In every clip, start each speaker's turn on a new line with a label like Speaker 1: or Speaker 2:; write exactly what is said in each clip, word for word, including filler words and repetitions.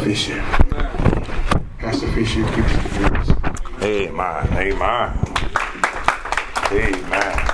Speaker 1: Fisher. Pastor Fisher, keep it yours.
Speaker 2: Amen. Amen. Amen.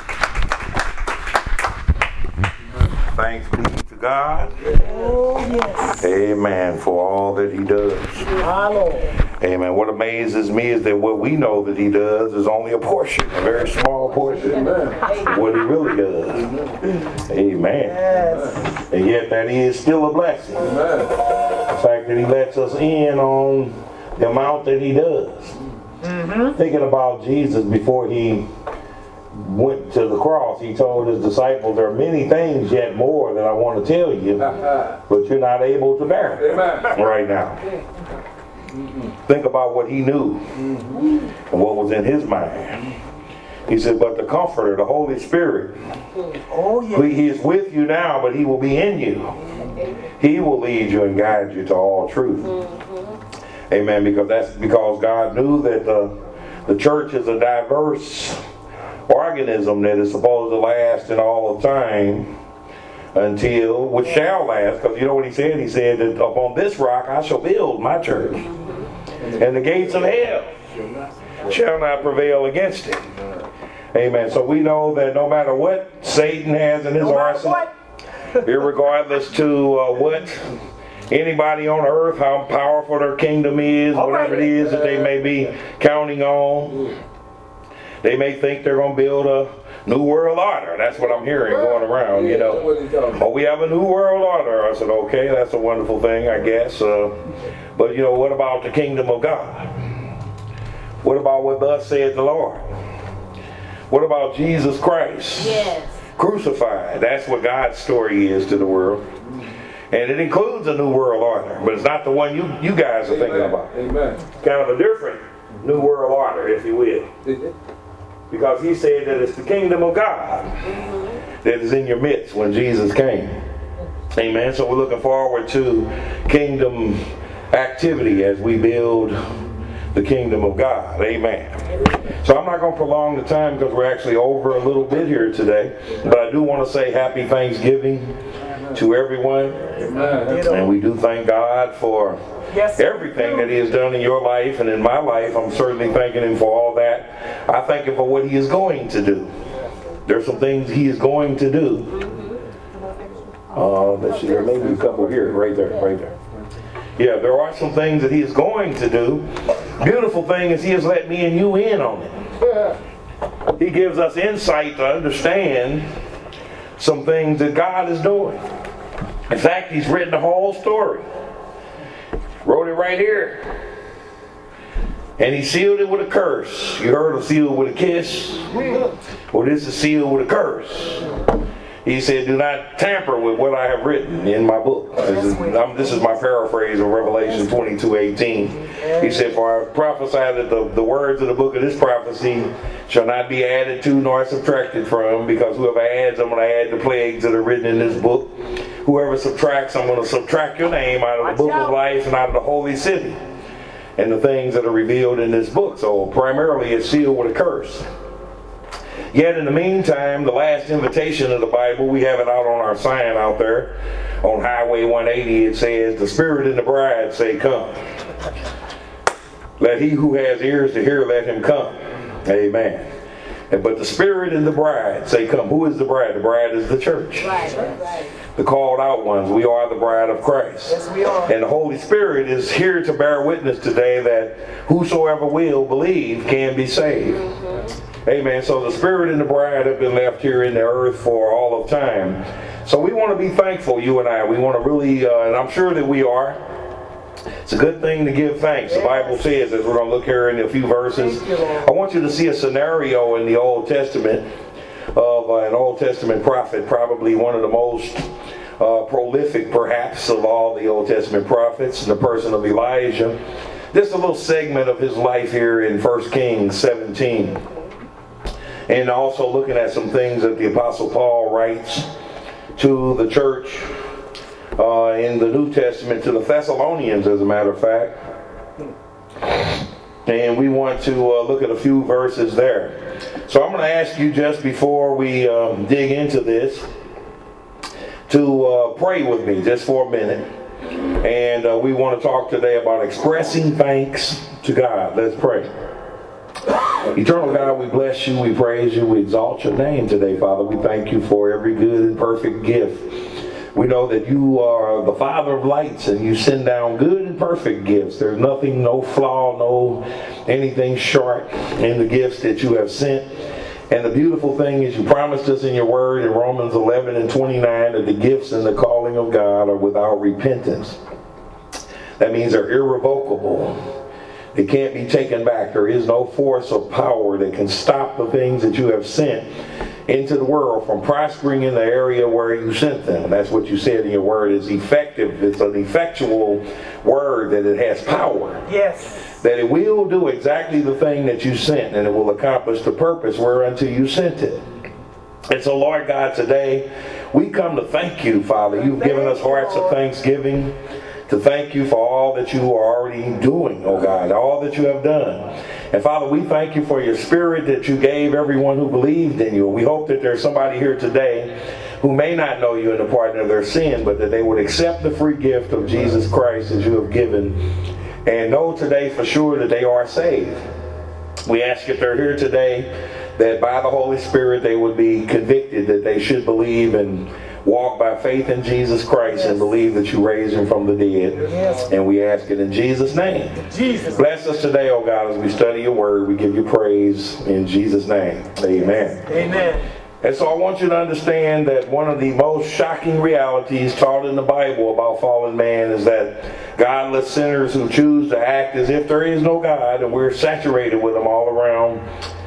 Speaker 2: Thanks be to God.
Speaker 3: Oh, yes.
Speaker 2: Amen. For all that He does.
Speaker 3: My Lord.
Speaker 2: Amen. What amazes me is that what we know that He does is only a portion, a very small portion of what He really does. Amen.
Speaker 3: Yes.
Speaker 2: And yet that is still a blessing. The fact that He lets us in on the amount that He does. Mm-hmm. Thinking about Jesus before He went to the cross, He told His disciples, there are many things yet more that I want to tell you, but you're not able to bear it right now. Think about what He knew and what was in His mind. He said, but the Comforter, the Holy Spirit,
Speaker 3: oh, yes.
Speaker 2: He is with you now, but He will be in you. He will lead you and guide you to all truth. Mm-hmm. Amen. Because that's because God knew that the, the church is a diverse organism that is supposed to last in all of time until, which shall last, because you know what He said? He said that upon this rock I shall build my church, and the gates of hell shall not prevail against it. Amen. So we know that no matter what Satan has in his
Speaker 3: no
Speaker 2: arsenal, irregardless to uh, what anybody on earth, how powerful their kingdom is, whatever it is that they may be counting on, they may think they're going to build a new world order. That's what I'm hearing going around, you know. Oh, we have a new world order. I said, okay, that's a wonderful thing, I guess. Uh, but, you know, what about the kingdom of God? What about what thus saith the Lord? What about Jesus Christ?
Speaker 3: Yes.
Speaker 2: Crucified. That's what God's story is to the world. And it includes a new world order, but it's not the one you, you guys are thinking
Speaker 4: Amen.
Speaker 2: about.
Speaker 4: Amen.
Speaker 2: Kind of a different new world order, if you will. Because He said that it's the kingdom of God that is in your midst when Jesus came. Amen. So we're looking forward to kingdom activity as we build the kingdom of God. Amen. So I'm not going to prolong the time because we're actually over a little bit here today. But I do want to say happy Thanksgiving to everyone.
Speaker 4: Amen.
Speaker 2: And we do thank God for
Speaker 3: Yes,
Speaker 2: everything that He has done in your life and in my life. I'm certainly thanking Him for all that. I thank Him for what He is going to do. There's some things He is going to do. Uh, let's see, there may be a couple here, right there, right there. Yeah, there are some things that He is going to do. Beautiful thing is He has let me and you in on it. He gives us insight to understand some things that God is doing. In fact, He's written the whole story. Wrote it right here. And He sealed it with a curse. You heard of sealed with a kiss? Well, this is sealed with a curse. He said, do not tamper with what I have written in my book. This is, um, this is my paraphrase of Revelation twenty-two eighteen. He said, for I prophesy that the, the words of the book of this prophecy shall not be added to nor subtracted from, because whoever adds, I'm going to add the plagues that are written in this book. Whoever subtracts, I'm going to subtract your name out of the book of life and out of the holy city, and the things that are revealed in this book. So primarily it's sealed with a curse. Yet in the meantime, the last invitation of the Bible, we have it out on our sign out there on Highway one eighty. It says, the Spirit and the bride say, come. Let he who has ears to hear, let him come. Amen. But the Spirit and the bride say, come. Who is the bride? The bride is the church.
Speaker 3: Right, right.
Speaker 2: The called out ones. We are the bride of Christ.
Speaker 3: Yes, we are.
Speaker 2: And the Holy Spirit is here to bear witness today that whosoever will believe can be saved. Mm-hmm. Amen. So the Spirit and the bride have been left here in the earth for all of time. So we want to be thankful, you and I. We want to really, uh, and I'm sure that we are. It's a good thing to give thanks. The Bible says, as we're going to look here in a few verses, I want you to see a scenario in the Old Testament of uh, an Old Testament prophet, probably one of the most uh, prolific, perhaps, of all the Old Testament prophets, in the person of Elijah. Just a little segment of his life here in First Kings seventeen. And also looking at some things that the Apostle Paul writes to the church uh, in the New Testament, to the Thessalonians, as a matter of fact. And we want to uh, look at a few verses there. So I'm going to ask you, just before we um, dig into this, to uh, pray with me just for a minute. And uh, we want to talk today about expressing thanks to God. Let's pray. Eternal God, we bless you, we praise you, we exalt your name today, Father. We thank you for every good and perfect gift. We know that you are the Father of lights and you send down good and perfect gifts. There's nothing, no flaw, no anything short in the gifts that you have sent. And the beautiful thing is you promised us in your word in Romans eleven and twenty-nine that the gifts and the calling of God are without repentance. That means they're irrevocable. They can't be taken back. There is no force or power that can stop the things that you have sent into the world from prospering in the area where you sent them. That's what you said in your word. It's effective. It's an effectual word that it has power.
Speaker 3: Yes.
Speaker 2: That it will do exactly the thing that you sent, and it will accomplish the purpose whereunto you sent it. And so, Lord God, today we come to thank you, Father. You've given us hearts of thanksgiving, to thank you for all that you are already doing, oh God, all that you have done. And Father, we thank you for your spirit that you gave everyone who believed in you. We hope that there's somebody here today who may not know you in the pardon of their sin, but that they would accept the free gift of Jesus Christ that you have given and know today for sure that they are saved. We ask if they're here today that by the Holy Spirit they would be convicted that they should believe and walk by faith in Jesus Christ, yes, and believe that you raised him from the dead. Yes. And we ask it in Jesus' name.
Speaker 3: Jesus.
Speaker 2: Bless us today, oh God, as we study your word. We give you praise in Jesus' name. Amen.
Speaker 3: Amen.
Speaker 2: And so I want you to understand that one of the most shocking realities taught in the Bible about fallen man is that godless sinners who choose to act as if there is no God and we're saturated with them all around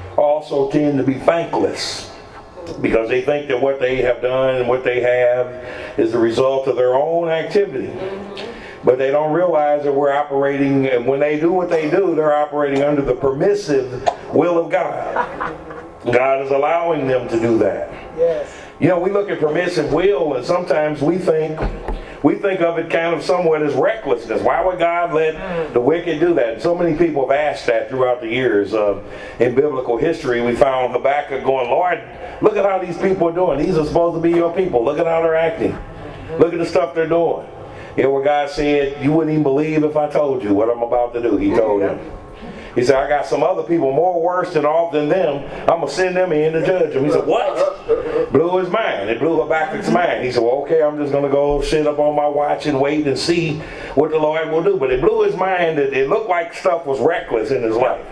Speaker 2: also tend to be thankless, because they think that what they have done and what they have is the result of their own activity. But they don't realize that we're operating, and when they do what they do, they're operating under the permissive will of God. God is allowing them to do that.
Speaker 3: Yes.
Speaker 2: You know, we look at permissive will, and sometimes we think we think of it kind of somewhat as recklessness. Why would God let the wicked do that? And so many people have asked that throughout the years. Uh, in biblical history, we found Habakkuk going, Lord, look at how these people are doing. These are supposed to be your people. Look at how they're acting. Look at the stuff they're doing. You know, where God said, you wouldn't even believe if I told you what I'm about to do. He told him. He said, I got some other people more worse than all than them. I'm going to send them in to judge them. He said, what? Blew his mind. It blew Habakkuk's mind. He said, well, okay, I'm just going to go sit up on my watch and wait and see what the Lord will do. But it blew his mind that it looked like stuff was reckless in his life.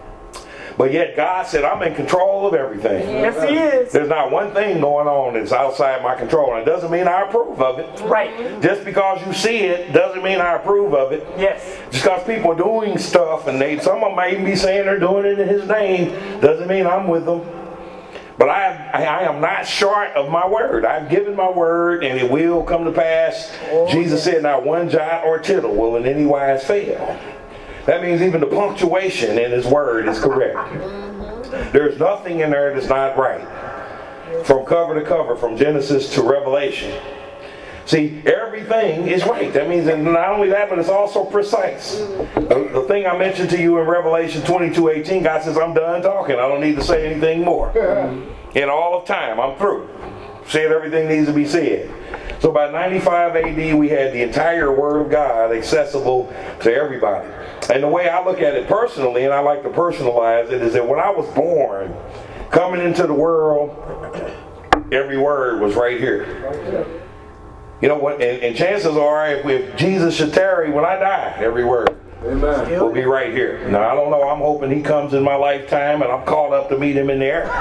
Speaker 2: But yet God said, I'm in control of everything.
Speaker 3: Yes, he is.
Speaker 2: There's not one thing going on that's outside my control. And it doesn't mean I approve of it.
Speaker 3: Right.
Speaker 2: Just because you see it doesn't mean I approve of it.
Speaker 3: Yes.
Speaker 2: Just because people are doing stuff and they, some of them may even be saying they're doing it in his name, doesn't mean I'm with them. But I, I, I am not short of my word. I've given my word and it will come to pass. Oh, Jesus yeah. said, not one jot or tittle will in any wise fail. That means even the punctuation in his word is correct. There's nothing in there that's not right. From cover to cover, from Genesis to Revelation. See, everything is right. That means that not only that, but it's also precise. The, the thing I mentioned to you in Revelation twenty-two eighteen, God says, I'm done talking. I don't need to say anything more. In all of time, I'm through. Said everything needs to be said. So by ninety-five A D, we had the entire Word of God accessible to everybody. And the way I look at it personally, and I like to personalize it, is that when I was born, coming into the world, every word was right here. You know what? And, and chances are, if, if Jesus should tarry when I die, every word Amen. Will be right here. Now, I don't know. I'm hoping he comes in my lifetime and I'm called up to meet him in there.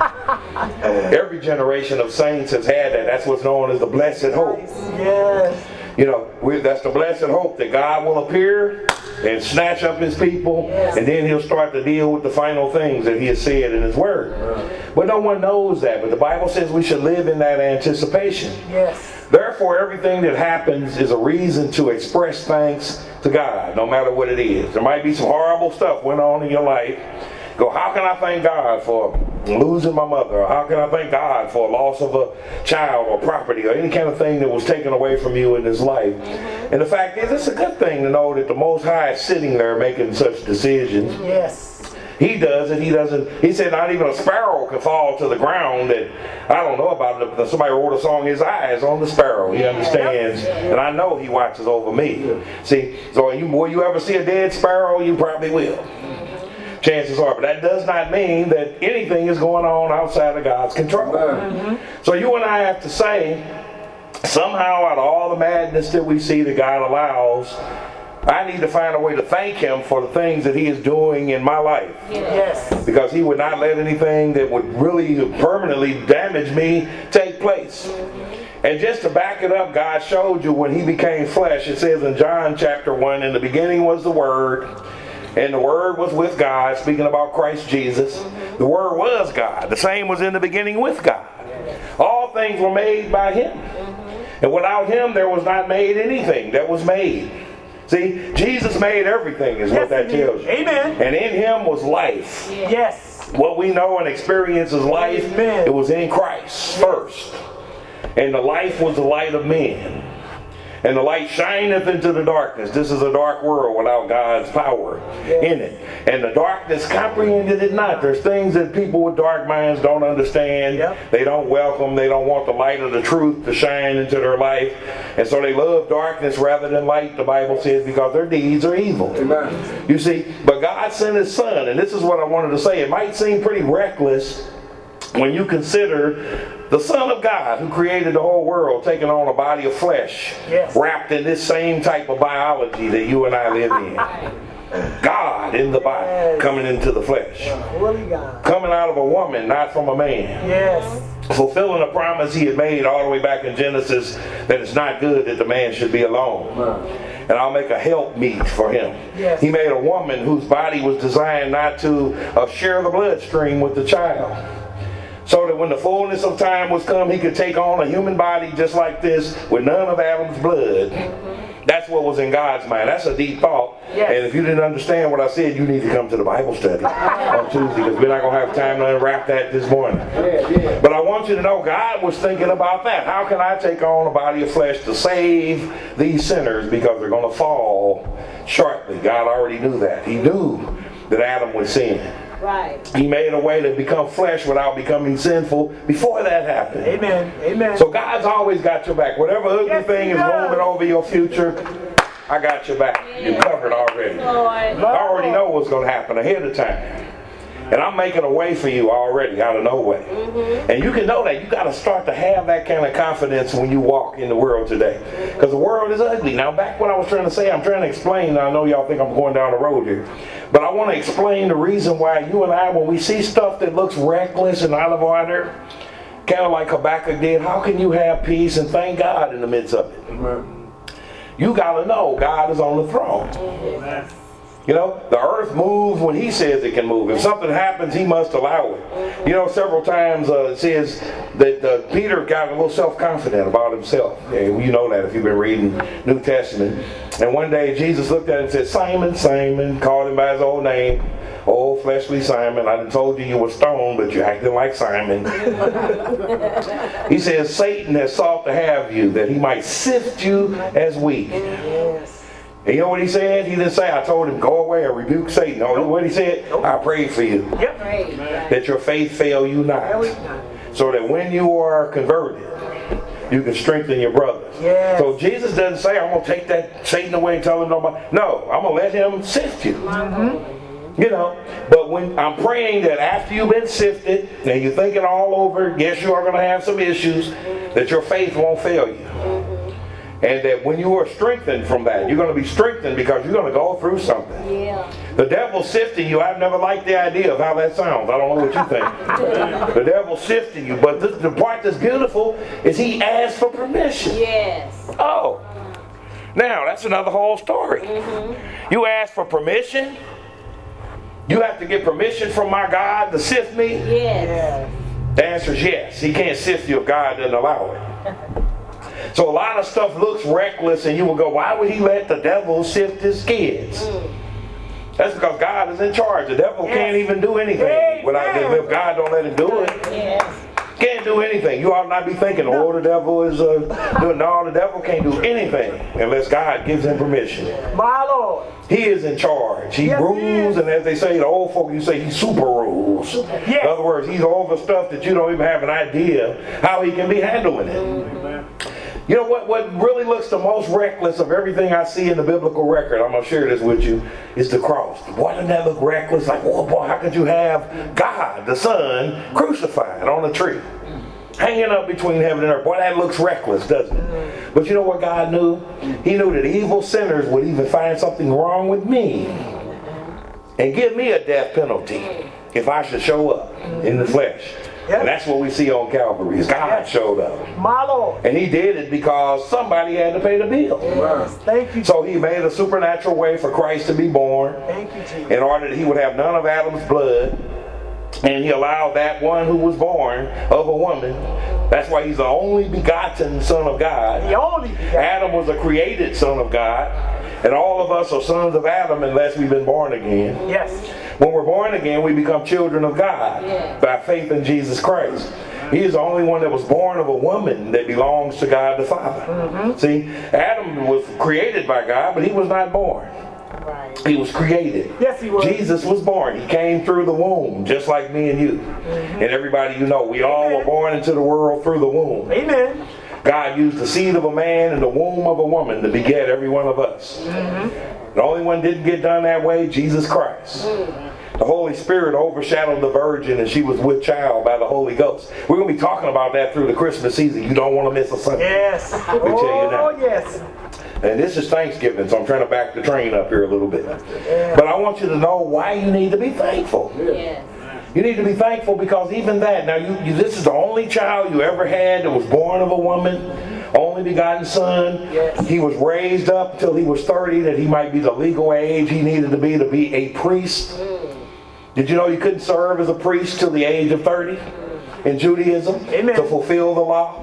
Speaker 2: Every generation of saints has had that. That's what's known as the blessed hope.
Speaker 3: Yes.
Speaker 2: You know, we, that's the blessed hope that God will appear and snatch up his people, yes. and then he'll start to deal with the final things that he has said in his word. Right. But no one knows that. But the Bible says we should live in that anticipation.
Speaker 3: Yes.
Speaker 2: Therefore, everything that happens is a reason to express thanks to God, no matter what it is. There might be some horrible stuff went on in your life. Go, how can I thank God for losing my mother? Or how can I thank God for a loss of a child or property or any kind of thing that was taken away from you in this life? Mm-hmm. And the fact is, it's a good thing to know that the Most High is sitting there making such decisions.
Speaker 3: Yes.
Speaker 2: He does it. He doesn't. He said not even a sparrow can fall to the ground. And I don't know about it, but somebody wrote a song, his eyes on the sparrow. He understands. And I know he watches over me. See, so you, will you ever see a dead sparrow? You probably will. Chances are. But that does not mean that anything is going on outside of God's control. Mm-hmm. So you and I have to say, somehow out of all the madness that we see that God allows, I need to find a way to thank him for the things that he is doing in my life.
Speaker 3: Yes.
Speaker 2: Because he would not let anything that would really permanently damage me take place. And just to back it up, God showed you when he became flesh. It says in John chapter one, in the beginning was the Word, and the Word was with God, speaking about Christ Jesus. The Word was God. The same was in the beginning with God. All things were made by him. And without him, there was not made anything that was made. See, Jesus made everything is what that tells you.
Speaker 3: Amen.
Speaker 2: And in him was life.
Speaker 3: Yes.
Speaker 2: What we know and experience as life,
Speaker 3: Amen.
Speaker 2: It was in Christ first. And the life was the light of men. And the light shineth into the darkness. This is a dark world without God's power in it. And the darkness comprehended it not. There's things that people with dark minds don't understand. Yep. They don't welcome. They don't want the light of the truth to shine into their life. And so they love darkness rather than light, the Bible says, because their deeds are evil.
Speaker 1: Amen.
Speaker 2: You see, but God sent his son. And this is what I wanted to say. It might seem pretty reckless when you consider the Son of God who created the whole world taking on a body of flesh, yes, wrapped in this same type of biology that you and I live in. God in the body, yes, coming into the flesh. God. Coming out of a woman, not from a man.
Speaker 3: Yes.
Speaker 2: Fulfilling a promise he had made all the way back in Genesis that it's not good that the man should be alone. And I'll make a helpmeet for him. Yes. He made a woman whose body was designed not to uh, share the bloodstream with the child. So that when the fullness of time was come, he could take on a human body just like this with none of Adam's blood. Mm-hmm. That's what was in God's mind. That's a deep thought. Yes. And if you didn't understand what I said, you need to come to the Bible study on Tuesday, because we're not going to have time to unwrap that this morning. Yeah, yeah. But I want you to know God was thinking about that. How can I take on a body of flesh to save these sinners, because they're going to fall shortly. God already knew that. He knew that Adam would sin.
Speaker 4: Right.
Speaker 2: He made a way to become flesh without becoming sinful before that happened.
Speaker 3: Amen. Amen.
Speaker 2: So God's always got your back. Whatever ugly
Speaker 3: yes,
Speaker 2: thing is looming over your future, I got your back. Yes. You're covered already.
Speaker 4: Lord.
Speaker 2: I already know what's going to happen ahead of time. And I'm making a way for you already out of no way. Mm-hmm. And you can know that. You got to start to have that kind of confidence when you walk in the world today. Because the world is ugly. Now, back what I was trying to say, I'm trying to explain. I know y'all think I'm going down the road here. But I want to explain the reason why you and I, when we see stuff that looks reckless and out of order, kind of like Habakkuk did, how can you have peace and thank God in the midst of it? Mm-hmm. You got to know God is on the throne. Mm-hmm. You know, the earth moves when he says it can move. If something happens, he must allow it. You know, several times uh, it says that uh, Peter got a little self-confident about himself. Yeah, you know that if you've been reading New Testament. And one day Jesus looked at him and said, Simon, Simon, called him by his old name. Oh, fleshly Simon, I done told you you were stoned, but you're acting like Simon. He says, Satan has sought to have you, that he might sift you as wheat. Yes. And you know what he said? He didn't say, I told him, go away or rebuke Satan. No, what he said? I prayed for you.
Speaker 3: Yep.
Speaker 2: That your faith fail you not. So that when you are converted, you can strengthen your brothers. Yes. So Jesus doesn't say, I'm going to take that Satan away and tell him nobody. No, I'm going to let him sift you. Mm-hmm. You know, but when I'm praying that after you've been sifted, and you're thinking all over, yes, you are going to have some issues, that your faith won't fail you. And that when you are strengthened from that, you're going to be strengthened because you're going to go through something. Yeah. The devil sifting you. I've never liked the idea of how that sounds. I don't know what you think. The devil sifting you. But this, the part that's beautiful is he asked for permission.
Speaker 4: Yes.
Speaker 2: Oh. Now, that's another whole story. Mm-hmm. You ask for permission. You have to get permission from my God to sift me.
Speaker 4: Yes.
Speaker 2: The answer is yes. He can't sift you if God doesn't allow it. So a lot of stuff looks reckless, and you will go, why would he let the devil sift his kids? Mm. That's because God is in charge. The devil yes. can't even do anything yes. without if God don't let him do it. Yes. Can't do anything. You ought not be thinking, oh, the devil is uh, doing. No, the devil can't do anything unless God gives him permission.
Speaker 3: My Lord.
Speaker 2: He is in charge. charge. He
Speaker 3: Yes, he
Speaker 2: rules,
Speaker 3: is.
Speaker 2: and as they say, the old folk, you say he super rules.
Speaker 3: Yes.
Speaker 2: In other words, he's over stuff that you don't even have an idea how he can be handling it. You know what, what really looks the most reckless of everything I see in the biblical record, I'm going to share this with you, is the cross. Boy, doesn't that look reckless? Like, oh boy, how could you have God, the Son, crucified on a tree? Hanging up between heaven and earth. Boy, that looks reckless, doesn't it? But you know what God knew? He knew that evil sinners would even find something wrong with me and give me a death penalty if I should show up in the flesh.
Speaker 3: Yep.
Speaker 2: And that's what we see on Calvary, is God
Speaker 3: Yep.
Speaker 2: showed up.
Speaker 3: My Lord.
Speaker 2: And he did it because somebody had to pay the bill.
Speaker 3: Yes. Thank you.
Speaker 2: So he made a supernatural way for Christ to be born
Speaker 3: Thank you, Jesus.
Speaker 2: in order that he would have none of Adam's blood. And he allowed that one who was born of a woman. That's why he's the only begotten Son of God.
Speaker 3: The only begotten.
Speaker 2: Adam was a created Son of God. And all of us are sons of Adam unless we've been born again.
Speaker 3: Yes.
Speaker 2: When we're born again, we become children of God by faith in Jesus Christ. He is the only one that was born of a woman that belongs to God the Father. Mm-hmm. See, Adam was created by God, but he was not born.
Speaker 3: Right.
Speaker 2: He was created.
Speaker 3: Yes, he was.
Speaker 2: Jesus was born. He came through the womb, just like me and you. Mm-hmm. And everybody you know. We all
Speaker 3: Amen.
Speaker 2: were born into the world through the womb.
Speaker 3: Amen.
Speaker 2: God used the seed of a man and the womb of a woman to beget every one of us. Mm-hmm. The only one didn't get done that way, Jesus Christ. The Holy Spirit overshadowed the Virgin, and she was with child by the Holy Ghost. We're going to be talking about that through the Christmas season. You don't want to miss a Sunday.
Speaker 3: Yes.
Speaker 2: Let me tell you now.
Speaker 3: Oh, yes.
Speaker 2: And this is Thanksgiving, so I'm trying to back the train up here a little bit. But I want you to know why you need to be thankful.
Speaker 4: Yes.
Speaker 2: You need to be thankful because even that, now you, you this is the only child you ever had that was born of a woman, only begotten son.
Speaker 3: Yes.
Speaker 2: He was raised up until he was thirty, that he might be the legal age he needed to be to be a priest. Did you know you couldn't serve as a priest till the age of thirty in Judaism?
Speaker 3: Amen.
Speaker 2: To fulfill the law?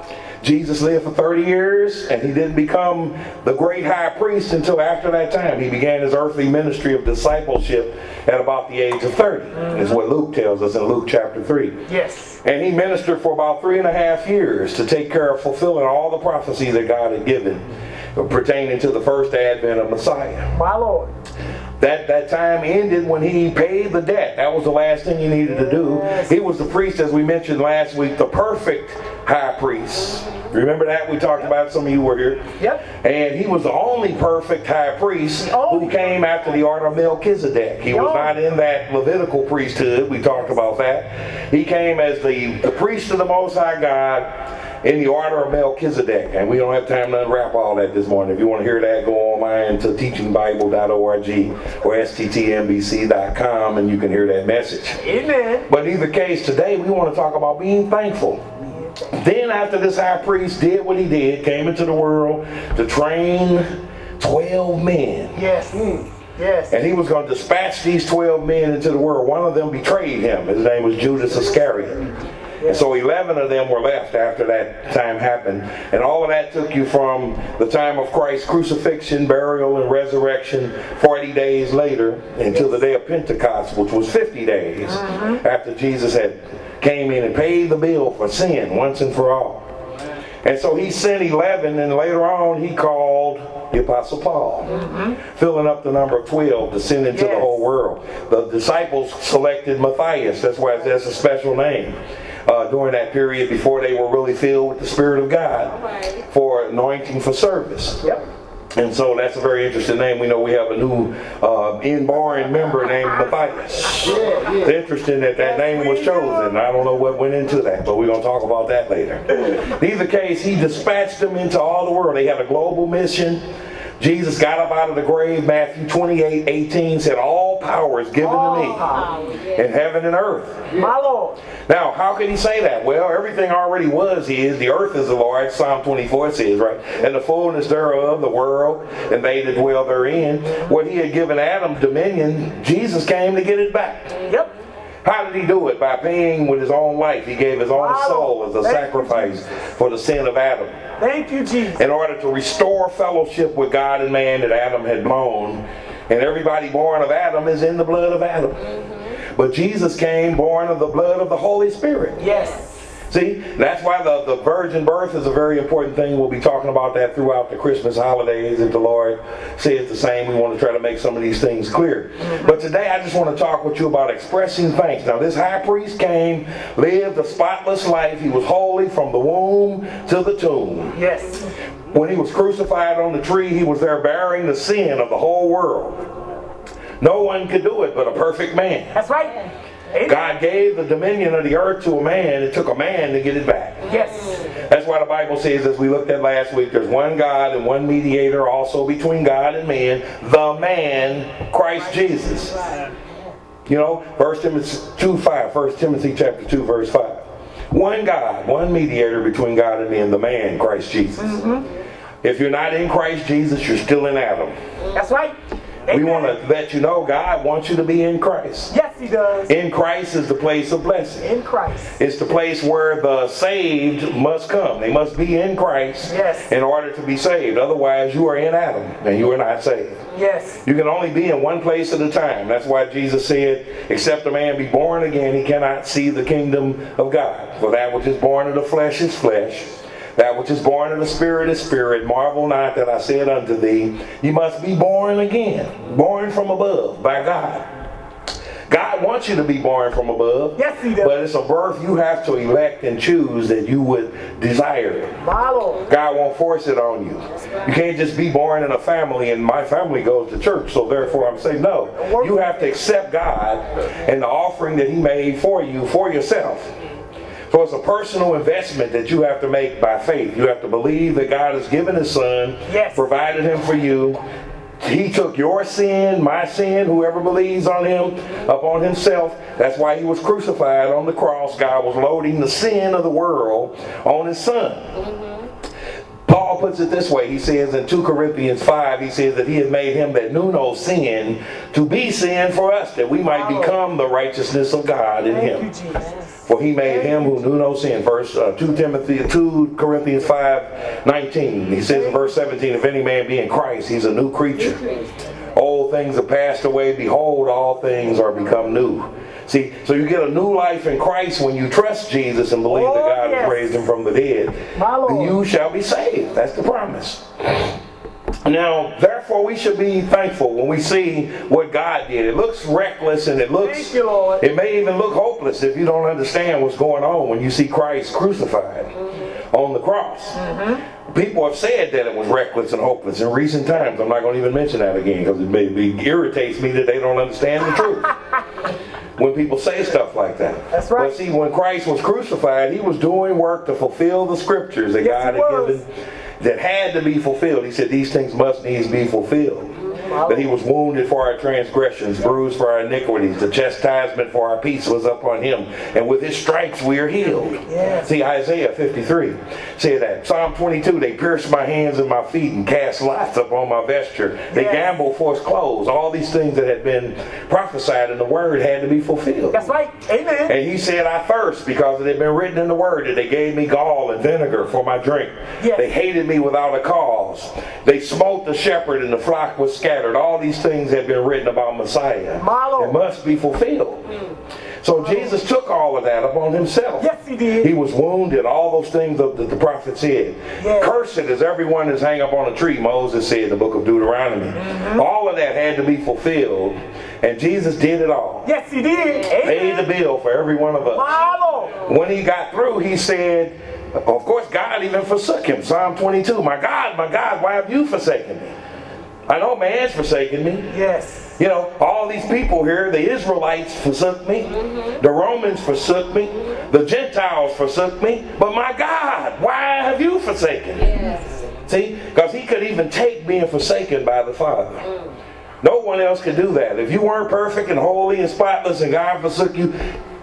Speaker 2: Jesus lived for thirty years, and he didn't become the great high priest until after that time. He began his earthly ministry of discipleship at about the age of thirty, mm-hmm. is what Luke tells us in Luke chapter three.
Speaker 3: Yes.
Speaker 2: And he ministered for about three and a half years to take care of fulfilling all the prophecy that God had given pertaining to the first advent of Messiah.
Speaker 3: My Lord.
Speaker 2: That that time ended when he paid the debt. That was the last thing he needed to do. He was the priest, as we mentioned last week, the perfect high priest. Remember that? We talked about it. Some of you were here.
Speaker 3: Yep.
Speaker 2: And he was the only perfect high priest who came after the order of Melchizedek. He was not in that Levitical priesthood. We talked about that. He came as the, the priest of the Most High God in the order of Melchizedek. And we don't have time to unwrap all that this morning. If you want to hear that, go online to teaching bible dot org or S T T N B C dot com and you can hear that message.
Speaker 3: Amen.
Speaker 2: But in either case, today we want to talk about being thankful. Then after this high priest did what he did, came into the world to train twelve men.
Speaker 3: Yes. Yes.
Speaker 2: And he was going to dispatch these twelve men into the world. One of them betrayed him. His name was Judas Iscariot. And so eleven of them were left after that time happened. And all of that took you from the time of Christ's crucifixion, burial, and resurrection, forty days later, until the day of Pentecost, which was fifty days mm-hmm. after Jesus had came in and paid the bill for sin once and for all. And so he sent eleven, and later on he called the Apostle Paul, mm-hmm. filling up the number of twelve to send into yes. the whole world. The disciples selected Matthias. That's why that's a special name. Uh, during that period before they were really filled with the Spirit of God right. for anointing for service.
Speaker 3: Yep.
Speaker 2: And so that's a very interesting name. We know we have a new uh, inborn member named Matthias. Yeah, yeah. It's interesting that that name was chosen. I don't know what went into that, but we're going to talk about that later. In either case, he dispatched them into all the world. They had a global mission. Jesus got up out of the grave. Matthew twenty-eight eighteen said, all power is given to me in heaven and earth.
Speaker 3: My Lord.
Speaker 2: Now, how could he say that? Well, everything already was his. The earth is the Lord's. Psalm twenty-four says, right? And the fullness thereof, the world, and they that dwell therein. What he had given Adam dominion, Jesus came to get it back.
Speaker 3: Yep.
Speaker 2: How did he do it? By paying with his own life. He gave his own
Speaker 3: wow.
Speaker 2: soul as a
Speaker 3: Thank
Speaker 2: sacrifice for the sin of Adam.
Speaker 3: Thank you, Jesus.
Speaker 2: In order to restore fellowship with God and man that Adam had blown. And everybody born of Adam is in the blood of Adam. Mm-hmm. But Jesus came born of the blood of the Holy Spirit.
Speaker 3: Yes.
Speaker 2: See, that's why the, the virgin birth is a very important thing. We'll be talking about that throughout the Christmas holidays if the Lord says the same. We want to try to make some of these things clear. But today I just want to talk with you about expressing thanks. Now this high priest came, lived a spotless life. He was holy from the womb to the tomb.
Speaker 3: Yes.
Speaker 2: When he was crucified on the tree, he was there bearing the sin of the whole world. No one could do it but a perfect man.
Speaker 3: That's right. Amen.
Speaker 2: God gave the dominion of the earth to a man. It took a man to get it back.
Speaker 3: Yes.
Speaker 2: That's why the Bible says, as we looked at last week, there's one God and one mediator also between God and man, the man, Christ Jesus. You know, First Timothy two five, First Timothy chapter two, verse five. One God, one mediator between God and man, the man, Christ Jesus. Mm-hmm. If you're not in Christ Jesus, you're still in Adam.
Speaker 3: That's right.
Speaker 2: We
Speaker 3: Amen.
Speaker 2: want to let you know God wants you to be in Christ.
Speaker 3: Yes, he does.
Speaker 2: In Christ is the place of blessing.
Speaker 3: In Christ.
Speaker 2: It's the place where the saved must come. They must be in Christ
Speaker 3: Yes.
Speaker 2: in order to be saved. Otherwise, you are in Adam and you are not saved.
Speaker 3: Yes.
Speaker 2: You can only be in one place at a time. That's why Jesus said, except a man be born again, he cannot see the kingdom of God. For that which is born of the flesh is flesh. That which is born of the Spirit is spirit. Marvel not that I said unto thee, you must be born again. Born from above by God. God wants you to be born from above.
Speaker 3: Yes, he does.
Speaker 2: But it's a birth you have to elect and choose that you would desire.
Speaker 3: My Lord.
Speaker 2: God won't force it on you. You can't just be born in a family and my family goes to church, so therefore I'm saying no. You have to accept God and the offering that he made for you, for yourself. So it's a personal investment that you have to make by faith. You have to believe that God has given his son,
Speaker 3: Yes.
Speaker 2: provided him for you. He took your sin, my sin, whoever believes on him, upon himself. That's why he was crucified on the cross. God was loading the sin of the world on his son. Mm-hmm. Paul puts it this way. He says in two Corinthians five, he says that he had made him that knew no sin to be sin for us, that we might become the righteousness of God in him.
Speaker 3: Thank you, Jesus.
Speaker 2: For he made him who knew no sin. Verse uh, two Timothy, two Corinthians five nineteen. He says in verse seventeen, if any man be in Christ, he's a new creature. Old things are passed away. Behold, all things are become new. See, so you get a new life in Christ when you trust Jesus and believe
Speaker 3: Oh,
Speaker 2: that God
Speaker 3: yes.
Speaker 2: has raised him from the dead.
Speaker 3: My Lord.
Speaker 2: You shall be saved. That's the promise. Now, therefore, we should be thankful when we see what God did. It looks reckless and it looks,
Speaker 3: Thank you, Lord.
Speaker 2: it may even look hopeless if you don't understand what's going on when you see Christ crucified mm-hmm. on the cross. Mm-hmm. People have said that it was reckless and hopeless in recent times. I'm not going to even mention that again because it maybe irritates me that they don't understand the truth. When people say stuff like that.
Speaker 3: That's right.
Speaker 2: But see, when Christ was crucified, he was doing work to fulfill the scriptures that
Speaker 3: Yes,
Speaker 2: God
Speaker 3: he
Speaker 2: had
Speaker 3: was.
Speaker 2: given that had to be fulfilled. He said these things must needs be fulfilled. That he was wounded for our transgressions, bruised for our iniquities. The chastisement for our peace was upon him. And with his stripes we are healed.
Speaker 3: Yes.
Speaker 2: See, Isaiah fifty-three said that. Psalm twenty-two, they pierced my hands and my feet and cast lots upon my vesture. They
Speaker 3: Yes.
Speaker 2: gambled for his clothes. All these things that had been prophesied in the word had to be fulfilled.
Speaker 3: That's right. Amen.
Speaker 2: And he said, I thirst because it had been written in the word that they gave me gall and vinegar for my drink.
Speaker 3: Yes.
Speaker 2: They hated me without a cause. They smote the shepherd and the flock was scattered. All these things had been written about Messiah.
Speaker 3: My Lord.
Speaker 2: It must be fulfilled. So Jesus took all of that upon himself.
Speaker 3: Yes, he did.
Speaker 2: He was wounded, all those things that the prophet said.
Speaker 3: Yes.
Speaker 2: Cursed is everyone that's hang up on a tree, Moses said in the book of Deuteronomy. Mm-hmm. All of that had to be fulfilled. And Jesus did it all.
Speaker 3: Yes, he did. Amen.
Speaker 2: Paid the bill for every one of us.
Speaker 3: My Lord.
Speaker 2: When he got through, he said, of course, God even forsook him. Psalm twenty-two, my God, my God, why have you forsaken me? I know man's forsaken me.
Speaker 3: Yes.
Speaker 2: You know, all these people here, the Israelites forsook me. Mm-hmm. The Romans forsook me. The Gentiles forsook me. But my God, why have you forsaken me?
Speaker 4: Yes.
Speaker 2: See, because he could even take being forsaken by the Father. Mm. No one else could do that. If you weren't perfect and holy and spotless and God forsook you,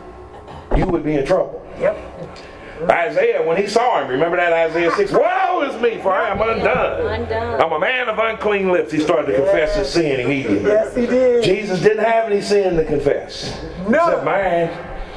Speaker 2: you would be in trouble.
Speaker 3: Yep.
Speaker 2: Isaiah, when he saw him, remember that Isaiah six? Woe is me, for I am undone.
Speaker 4: Undone.
Speaker 2: I'm a man of unclean lips. He started to confess his sin immediately.
Speaker 3: Yes, he did.
Speaker 2: Jesus didn't have any sin to confess.
Speaker 3: No.
Speaker 2: Except mine.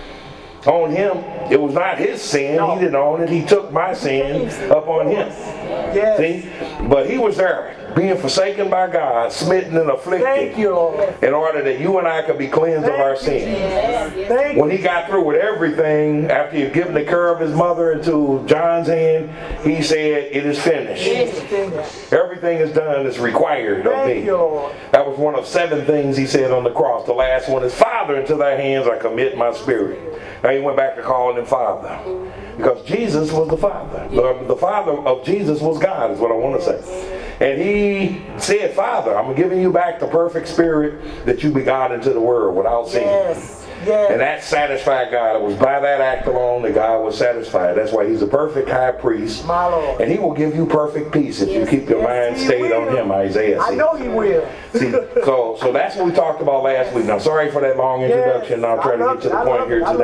Speaker 2: On him, it was not his sin.
Speaker 3: No.
Speaker 2: He didn't own it. He took my sin upon him.
Speaker 3: Yes.
Speaker 2: See? But he was there being forsaken by God, smitten and afflicted,
Speaker 3: Thank you, Lord.
Speaker 2: in order that you and I could be cleansed of our sins.
Speaker 3: Thank
Speaker 2: When he got through with everything, after he had given the care of his mother into John's hand, he said, it is finished.
Speaker 3: you.
Speaker 2: Everything is done that's required of
Speaker 3: Thank
Speaker 2: me.
Speaker 3: you, Lord.
Speaker 2: That was one of seven things he said on the cross. The last one is, Father, into thy hands I commit my spirit. Now he went back to calling him Father. Because Jesus was the Father. The, the Father of Jesus was God, is what I want to say. And he said, Father, I'm giving you back the perfect spirit that you begot into the world without sin.
Speaker 3: Yes. Yes.
Speaker 2: And that satisfied God. It was by that act alone that God was satisfied. That's why he's a perfect high priest.
Speaker 3: My Lord.
Speaker 2: And he will give you perfect peace if you keep your
Speaker 3: Yes,
Speaker 2: mind
Speaker 3: he
Speaker 2: stayed
Speaker 3: will.
Speaker 2: on him, Isaiah
Speaker 3: I
Speaker 2: said.
Speaker 3: know he will.
Speaker 2: See, so so that's what we talked about last week. Now, sorry for that long introduction.
Speaker 3: Yes,
Speaker 2: I'll try
Speaker 3: I
Speaker 2: to
Speaker 3: love
Speaker 2: get to
Speaker 3: it,
Speaker 2: the
Speaker 3: I
Speaker 2: point
Speaker 3: love
Speaker 2: here
Speaker 3: it, I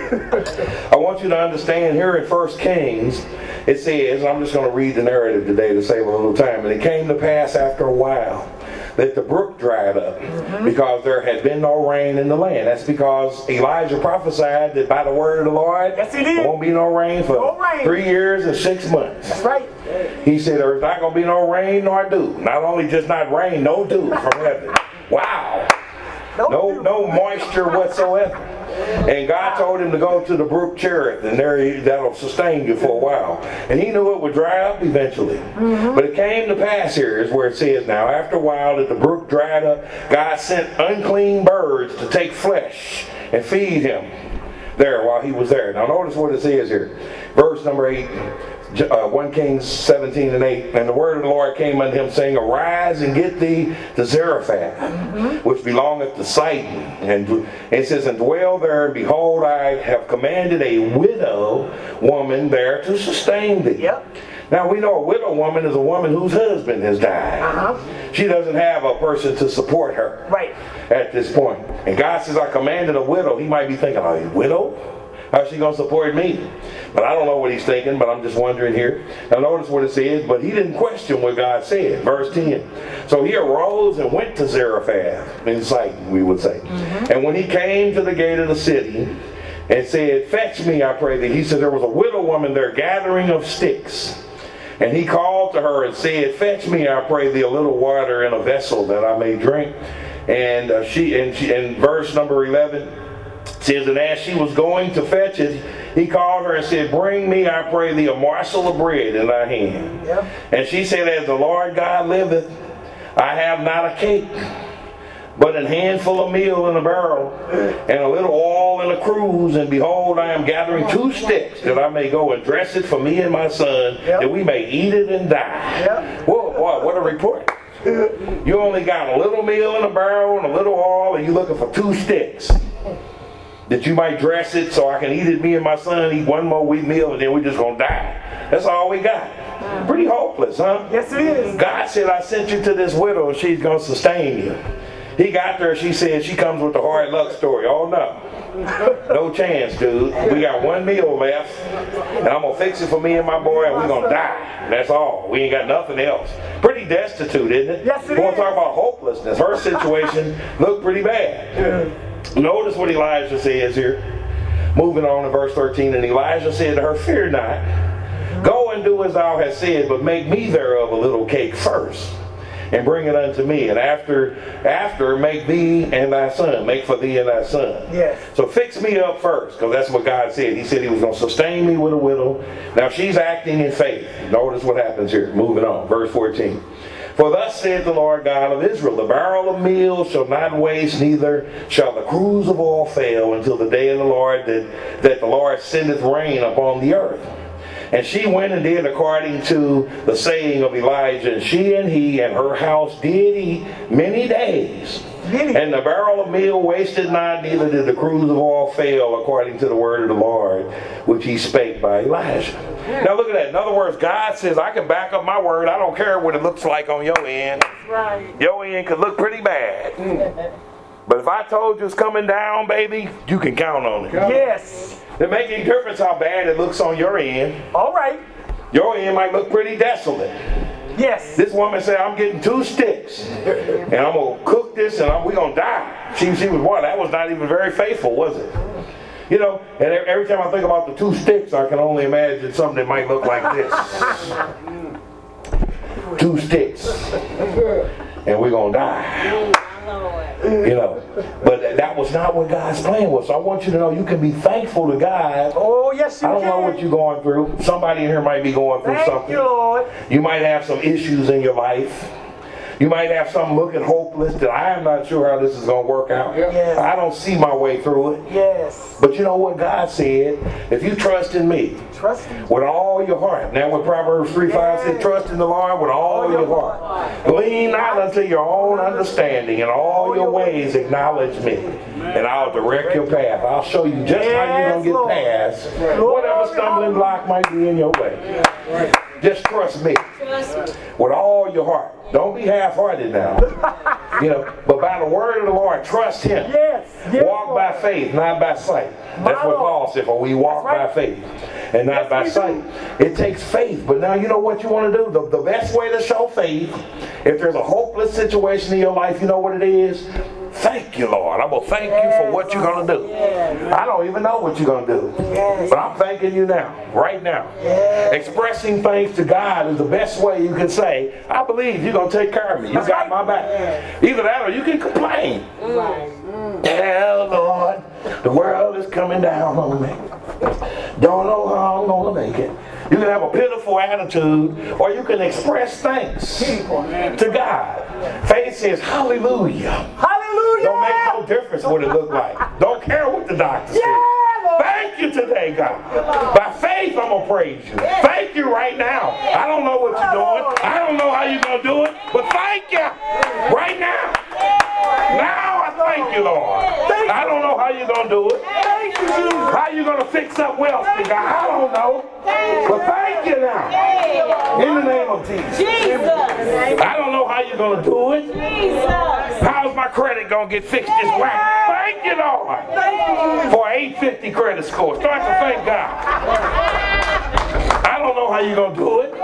Speaker 2: today. I want you to understand here in First Kings, it says, and I'm just going to read the narrative today to save a little time. And it came to pass after a while that the brook dried up mm-hmm. because there had been no rain in the land. That's because Elijah prophesied that by the word of the Lord,
Speaker 3: yes, he did.
Speaker 2: there won't be no rain for
Speaker 3: no rain.
Speaker 2: three years and six months.
Speaker 3: That's right.
Speaker 2: He said there's not going to be no rain nor dew. Not only just not rain, no dew from heaven. Wow.
Speaker 3: No,
Speaker 2: No, no moisture whatsoever. And God told him to go to the brook Cherith, and there he, that'll sustain you for a while. And he knew it would dry up eventually. Mm-hmm. But it came to pass here, is where it says now, after a while that the brook dried up, God sent unclean birds to take flesh and feed him there while he was there. Now notice what it says here. Verse number eight. Uh, First Kings seventeen and eight, and the word of the Lord came unto him, saying, Arise and get thee to Zarephath, mm-hmm. which belongeth to Sidon. And it says, And dwell there, and behold, I have commanded a widow woman there to sustain thee.
Speaker 3: Yep.
Speaker 2: Now we know a widow woman is a woman whose husband has died.
Speaker 3: Uh-huh.
Speaker 2: She doesn't have a person to support her
Speaker 3: right.
Speaker 2: at this point. And God says, I commanded a widow. He might be thinking, are you a widow? How's she going to support me? But I don't know what he's thinking, but I'm just wondering here. Now notice what it says, but he didn't question what God said. Verse ten. So he arose and went to Zarephath, in Sidon, we would say. Mm-hmm. And when he came to the gate of the city and said, Fetch me, I pray thee. He said there was a widow woman there gathering of sticks. And he called to her and said, Fetch me, I pray thee, a little water in a vessel that I may drink. And uh, she, and she, in verse number eleven, says, and as she was going to fetch it, he called her and said, Bring me, I pray thee, a morsel of bread in thy hand. Yep. And she said, As the Lord God liveth, I have not a cake, but an handful of meal in a barrel, and a little oil in a cruse. And behold, I am gathering two sticks, that I may go and dress it for me and my son, yep. that we may eat it and die. Yep. Whoa, boy, what a report. You only got a little meal in a barrel and a little oil, and you're looking for two sticks. That you might dress it so I can eat it, me and my son, eat one more wheat meal, and then we're just going to die. That's all we got. Pretty hopeless, huh?
Speaker 3: Yes, it is.
Speaker 2: God said, I sent you to this widow, and she's going to sustain you. He got there, she said, she comes with the hard luck story. Oh, no. No chance, dude. We got one meal left, and I'm going to fix it for me and my boy, and we're going to die. That's all. We ain't got nothing else. Pretty destitute, isn't it?
Speaker 3: Yes, it
Speaker 2: is. We want to talk
Speaker 3: is.
Speaker 2: about hopelessness. Her situation looked pretty bad. Notice what Elijah says here. Moving on to verse thirteen. And Elijah said to her, Fear not. Go and do as thou hast said, but make me thereof a little cake first, and bring it unto me. And after after make thee and thy son. Make for thee and thy son.
Speaker 3: Yes.
Speaker 2: So fix me up first, because that's what God said. He said he was going to sustain me with a widow. Now she's acting in faith. Notice what happens here. Moving on. Verse fourteen. For thus saith the Lord God of Israel, the barrel of meal shall not waste, neither shall the cruse of oil fail, until the day of the Lord that, that the Lord sendeth rain upon the earth. And she went and did according to the saying of Elijah, and she and he and her house did eat many days. And the barrel of meal wasted not, neither did the cruse of oil fail, according to the word of the Lord, which he spake by Elijah. Now look at that. In other words, God says, I can back up my word. I don't care what it looks like on your end.
Speaker 3: Right.
Speaker 2: Your end could look pretty bad. Mm. But if I told you it's coming down, baby, you can count on it.
Speaker 3: Yes.
Speaker 2: It makes any difference how bad it looks on your end.
Speaker 3: All right.
Speaker 2: Your end might look pretty desolate.
Speaker 3: Yes.
Speaker 2: This woman said, I'm getting two sticks, and I'm going to cook this, and I'm, we're going to die. She, she was what? That was not even very faithful, was it? You know, and every time I think about the two sticks, I can only imagine something that might look like this. two sticks, and we're going to die. You know, but that was not what God's plan was. So I want you to know you can be thankful to God.
Speaker 3: Oh, yes, you
Speaker 2: I don't
Speaker 3: can.
Speaker 2: know what you're going through. Somebody in here might be going through
Speaker 3: Thank
Speaker 2: something.
Speaker 3: you, Lord.
Speaker 2: You might have some issues in your life. You might have something looking hopeless that I am not sure how this is going to work out.
Speaker 3: Yes.
Speaker 2: I don't see my way through it.
Speaker 3: Yes.
Speaker 2: But you know what God said? If you trust in me
Speaker 3: Trust Him.
Speaker 2: with all your heart. Now what Proverbs three five says, trust in the Lord with all your heart. Lean not unto your own understanding. In all your ways acknowledge me. And I'll direct your path. I'll show you just how you're going to get past whatever stumbling block might be in your way. Just trust me with all your heart. Don't be half-hearted now. You know, but by the word of the Lord, trust Him.
Speaker 3: Yes. Yes,
Speaker 2: Walk
Speaker 3: Lord.
Speaker 2: by faith, not by sight. That's what Paul said, for we walk
Speaker 3: That's right.
Speaker 2: by faith and not
Speaker 3: Yes,
Speaker 2: by
Speaker 3: we
Speaker 2: sight. It takes faith, but now you know what you want to do? The, the best way to show faith, if there's a hopeless situation in your life, you know what it is? Thank you, Lord. I'm going to thank you for what you're going to do. I don't even know what you're going to do. But I'm thanking you now, right now. Expressing thanks to God is the best way you can say, I believe you're going to take care of me. You got my back. Either that or you can complain. Yeah, Lord, the world is coming down on me. Don't know how I'm going to make it. You can have a pitiful attitude, or you can express thanks to God. Faith says, hallelujah.
Speaker 3: Hallelujah.
Speaker 2: Don't make no difference what it look like. Don't care what the doctor says.
Speaker 3: Yeah, Lord.
Speaker 2: Thank you today, God. By faith, I'm going to praise you. Thank you right now. I don't know what you're doing. I don't know how you're going to do it, but thank you right now. Now I thank you, Lord. I don't know how you're going to do it.
Speaker 3: Thank you, Jesus.
Speaker 2: How you going to fix up wealth, God? I don't know. But thank you now. In the name of Jesus.
Speaker 4: Jesus.
Speaker 2: I don't know how you're going to do it.
Speaker 4: Jesus.
Speaker 2: How's my credit going to get fixed this whack? Thank you, Lord. For eight fifty credit score. Start to thank God. I don't know how you're going to do it.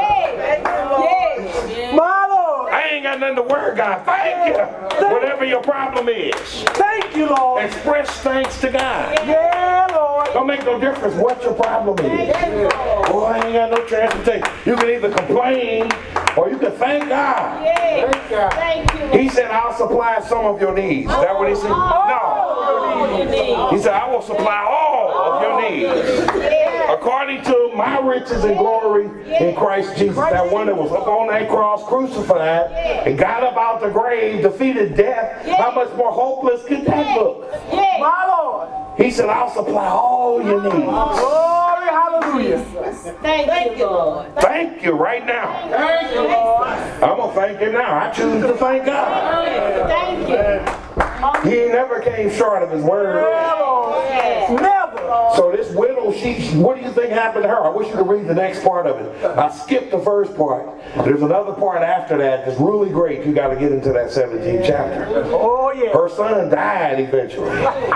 Speaker 3: My Lord.
Speaker 2: I ain't got nothing to worry, God. Thank you. Whatever your problem is.
Speaker 3: Thank you, Lord.
Speaker 2: Express thanks to God.
Speaker 3: Yeah, Lord.
Speaker 2: Don't make no difference what your problem is. Boy, I ain't got no transportation. You can either complain or you can thank God.
Speaker 4: Thank God. Thank you.
Speaker 2: He said, I'll supply some of your needs. Is that what he said? No. He said, I will supply all of your needs. According to my riches and glory in Christ Jesus. That one that was up on that cross crucified and got up out the grave, defeated death. How much more hopeless could that look?
Speaker 3: My Lord.
Speaker 2: He said, I'll supply all your needs.
Speaker 3: Glory, hallelujah.
Speaker 4: Thank you, Lord.
Speaker 2: Thank you right now.
Speaker 3: Thank you, Lord.
Speaker 2: I'm going to thank him now. I choose to thank God.
Speaker 4: Thank you.
Speaker 2: He never came short of his word.
Speaker 3: Never.
Speaker 2: So this widow, she, what do you think happened to her? I wish you could read the next part of it. I skipped the first part. There's another part after that that's really great. You got to get into that seventeenth chapter.
Speaker 3: Oh, yeah.
Speaker 2: Her son died eventually.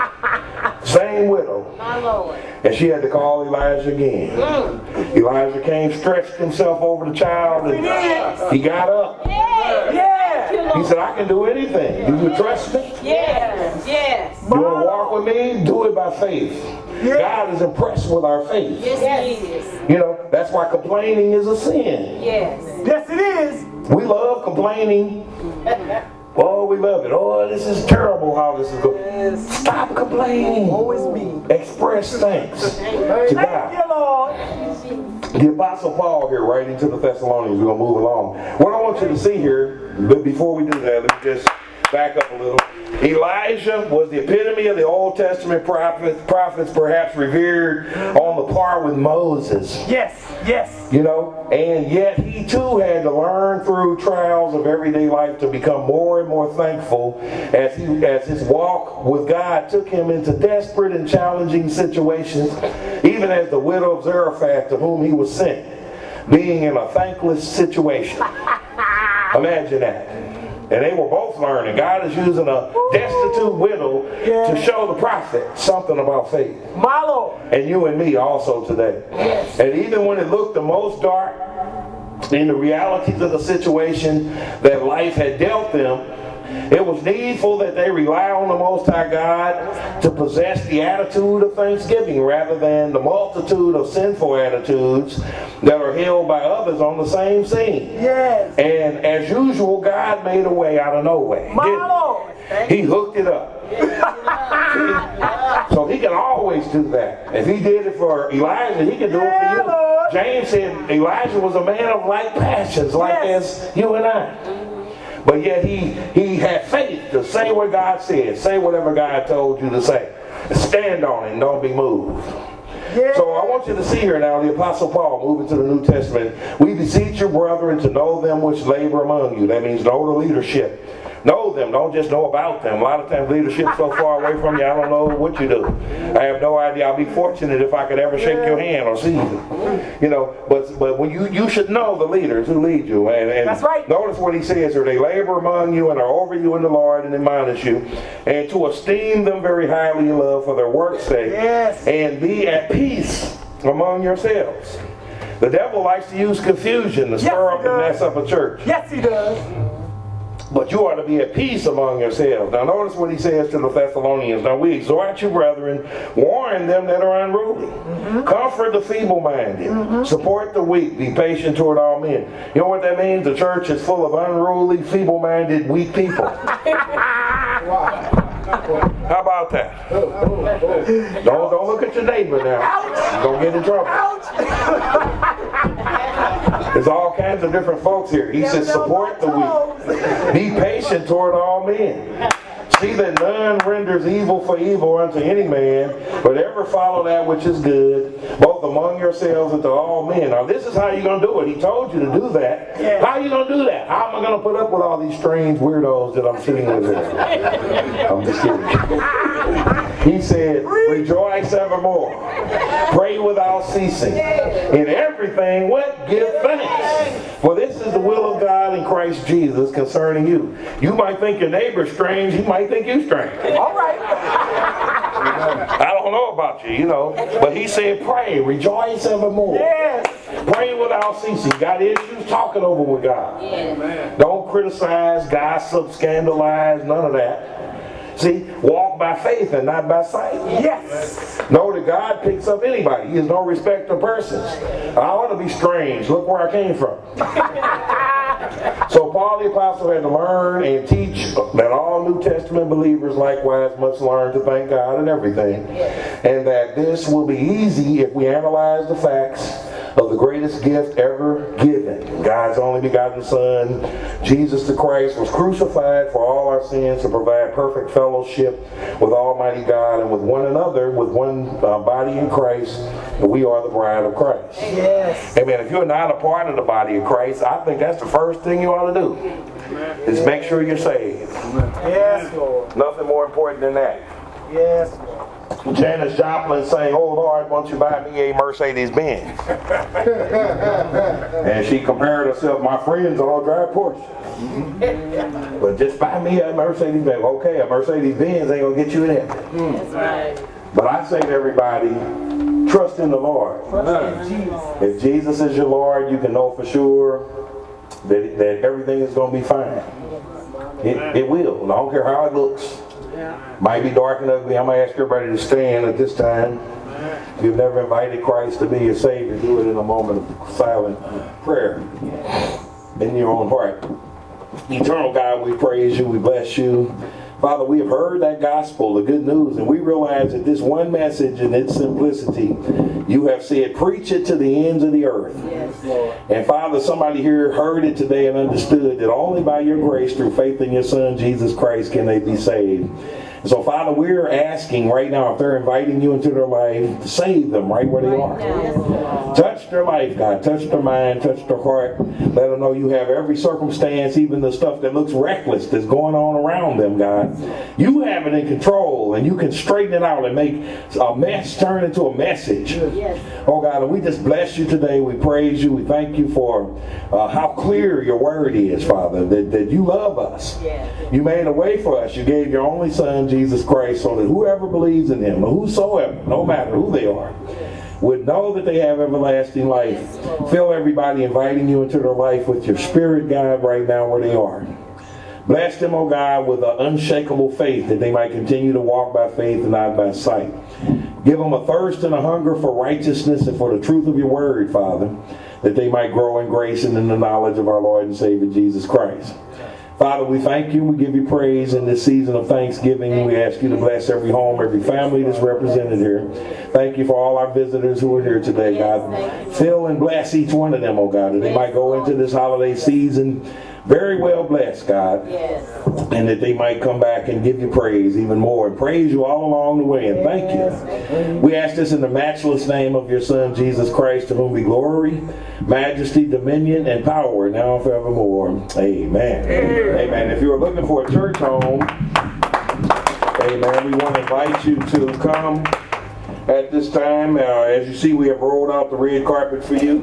Speaker 2: Same widow.
Speaker 4: My Lord.
Speaker 2: And she had to call Elijah again. Mm. Elijah came, stretched himself over the child, and he got up.
Speaker 4: Yeah.
Speaker 3: Yeah.
Speaker 2: He said, I can do anything. Do you trust me?
Speaker 4: Yes. Yes.
Speaker 2: You want to walk with me? Do it by faith.
Speaker 3: Yeah.
Speaker 2: God is impressed with our faith.
Speaker 4: Yes, He is.
Speaker 2: You know, that's why complaining is a sin.
Speaker 4: Yes.
Speaker 3: Yes, it is.
Speaker 2: We love complaining. Oh, we love it. Oh, this is terrible how this is going. Stop complaining.
Speaker 3: Always me.
Speaker 2: Express thanks to
Speaker 3: Thank you,
Speaker 2: God.
Speaker 3: Lord.
Speaker 2: The Apostle Paul here writing to the Thessalonians. We're going to move along. What I want you to see here, but before we do that, let me just back up a little. Elijah was the epitome of the Old Testament prophets, prophets perhaps revered on the par with Moses.
Speaker 3: Yes, yes.
Speaker 2: You know, and yet he too had to learn through trials of everyday life to become more and more thankful as he as his walk with God took him into desperate and challenging situations, even as the widow of Zarephath to whom he was sent, being in a thankless situation. Imagine that. And they were both learning. God is using a destitute widow
Speaker 3: Yeah.
Speaker 2: to show the prophet something about faith.
Speaker 3: My Lord.
Speaker 2: And you and me also today.
Speaker 3: Yes.
Speaker 2: And even when it looked the most dark in the realities of the situation that life had dealt them, it It was needful that they rely on the Most High God to possess the attitude of thanksgiving rather than the multitude of sinful attitudes that are held by others on the same scene.
Speaker 3: Yes.
Speaker 2: And as usual, God made a way out of no way.
Speaker 3: My
Speaker 2: didn't he?
Speaker 3: Lord.
Speaker 2: He hooked it up. So he can always do that. If he did it for Elijah, he can do it for
Speaker 3: Yeah,
Speaker 2: you.
Speaker 3: Lord.
Speaker 2: James said Elijah was a man of like passions, like
Speaker 3: Yes.
Speaker 2: as you and I. But yet he, he had faith to say what God said. Say whatever God told you to say. Stand on it and don't be moved.
Speaker 3: Yeah.
Speaker 2: So I want you to see here now the Apostle Paul moving to the New Testament. We beseech you, brethren, to know them which labor among you. That means know the leadership. Know them, don't just know about them. A lot of times leadership's so far away from you, I don't know what you do. I have no idea. I'll be fortunate if I could ever shake your hand or see you. You know, but but when you you should know the leaders who lead you. And, and
Speaker 3: That's right.
Speaker 2: Notice what he says here. They labor among you and are over you in the Lord and admonish you. And to esteem them very highly in love for their work's sake.
Speaker 3: Yes.
Speaker 2: And be at peace among yourselves. The devil likes to use confusion to stir
Speaker 3: Yes,
Speaker 2: up
Speaker 3: he
Speaker 2: and
Speaker 3: does.
Speaker 2: mess up a church.
Speaker 3: Yes, he does.
Speaker 2: But you ought to be at peace among yourselves. Now notice what he says to the Thessalonians. Now we exhort you, brethren, warn them that are unruly. Mm-hmm. Comfort the feeble-minded. Mm-hmm. Support the weak. Be patient toward all men. You know what that means? The church is full of unruly, feeble-minded, weak people. How about that? Don't, don't look at your neighbor now. You're going to get in trouble. There's all kinds of different folks here. He says support the weak. Be patient toward all men. See that none renders evil for evil unto any man, but ever follow that which is good, both among yourselves and to all men. Now this is how you're going to do it. He told you to do that.
Speaker 3: Yeah.
Speaker 2: How are you going to do that? How am I going to put up with all these strange weirdos that I'm sitting with here? I'm just kidding. He said, rejoice evermore. Pray without ceasing. In everything, what? Give thanks. For this is the will of God in Christ Jesus concerning you. You might think your neighbor's strange. He might think you strange.
Speaker 3: All right.
Speaker 2: I don't know about you, you know. But he said, pray, rejoice evermore.
Speaker 3: Yes.
Speaker 2: Pray without ceasing. Got issues? Talk it over with God.
Speaker 4: Yes.
Speaker 2: Don't criticize, gossip, scandalize, none of that. See, walk by faith and not by sight.
Speaker 3: Yes.
Speaker 2: Know that God picks up anybody. He is no respecter of persons. I want to be strange. Look where I came from. So Paul the Apostle had to learn and teach that all New Testament believers likewise must learn to thank God in everything. And that this will be easy if we analyze the facts of the greatest gift ever given. God's only begotten Son, Jesus the Christ, was crucified for all our sins to provide perfect fellowship with Almighty God and with one another, with one uh, body in Christ, and we are the bride of Christ.
Speaker 3: Yes.
Speaker 2: Amen. If you're not a part of the body of Christ, I think that's the first thing you ought to do, is make sure you're saved.
Speaker 3: Yes, Lord.
Speaker 2: Nothing more important than that.
Speaker 3: Yes, Lord.
Speaker 2: Janis Joplin saying, "Oh Lord, won't you buy me a Mercedes Benz?" And she compared herself, "My friends all drive Porsche, but just buy me a Mercedes Benz." Okay, a Mercedes Benz ain't gonna get you in heaven.
Speaker 4: That's right.
Speaker 2: But I say to everybody, trust in the Lord.
Speaker 3: Trust in Jesus.
Speaker 2: If Jesus is your Lord, you can know for sure that, that everything is going to be fine. It, it will. And I don't care how it looks. Might be dark and ugly. I'm going to ask everybody to stand at this time. If you've never invited Christ to be your Savior, do it in a moment of silent prayer in your own heart. Eternal God, we praise you. We bless you. Father, we have heard that gospel, the good news, and we realize that this one message in its simplicity, you have said, preach it to the ends of the earth.
Speaker 3: Yes.
Speaker 2: And Father, somebody here heard it today and understood that only by your grace, through faith in your Son, Jesus Christ, can they be saved. So, Father, we're asking right now, if they're inviting you into their life, to save them right where they are. Touch their life, God. Touch their mind. Touch their heart. Let them know you have every circumstance, even the stuff that looks reckless that's going on around them, God. You have it in control, and you can straighten it out and make a mess turn into a message.
Speaker 4: Yes.
Speaker 2: Oh, God, and we just bless you today. We praise you. We thank you for uh, how clear your word is, Father, that, that you love us.
Speaker 4: Yes.
Speaker 2: You made a way for us. You gave your only Son, Jesus Christ, so that whoever believes in him, or whosoever, no matter who they are, would know that they have everlasting life. Fill everybody inviting you into their life with your Spirit, God, right now where they are. Bless them, oh God, with an unshakable faith that they might continue to walk by faith and not by sight. Give them a thirst and a hunger for righteousness and for the truth of your word, Father, that they might grow in grace and in the knowledge of our Lord and Savior Jesus Christ. Father, we thank you. We give you praise in this season of Thanksgiving. We ask you to bless every home, every family that's represented here. Thank you for all our visitors who are here today, God. Fill and bless each one of them, oh God, that they might go into this holiday season very well blessed, God.
Speaker 4: Yes.
Speaker 2: And that they might come back and give you praise even more and praise you all along the way. And thank you. We ask this in the matchless name of your Son, Jesus Christ, to whom be glory, majesty, dominion, and power now and forevermore. Amen. Amen. Amen. If you're looking for a church home, amen, we want to invite you to come at this time. Uh, as you see, we have rolled out the red carpet for you.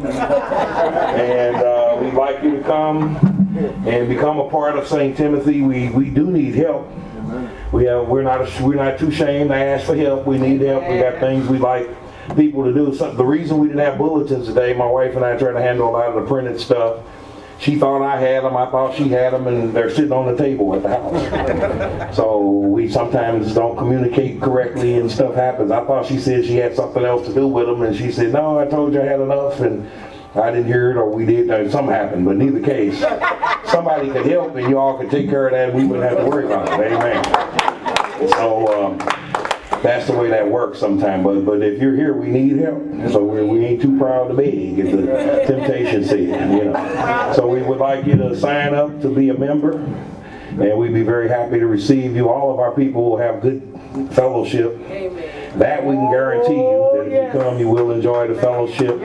Speaker 2: And uh, we'd like you to come and become a part of Saint Timothy. We we do need help. We have we're not we're not too ashamed to ask for help. We need help. We got things we like people to do. So the reason we didn't have bulletins today, my wife and I tried to handle a lot of the printed stuff. She thought I had them, I thought she had them, and they're sitting on the table at the house. So we sometimes don't communicate correctly and stuff happens. I thought she said she had something else to do with them, and she said, no, I told you I had enough, and I didn't hear it, or we did, or something happened, but in either case, somebody could help and you all could take care of that and we wouldn't have to worry about it. Amen. So um, that's the way that works sometimes. But but if you're here, we need help. So we're, we ain't too proud to beg, as the Temptation said, you know. So we would like you to sign up to be a member, and we'd be very happy to receive you. All of our people will have good fellowship.
Speaker 4: Amen.
Speaker 2: That we can guarantee you, that if you come, you will enjoy the fellowship.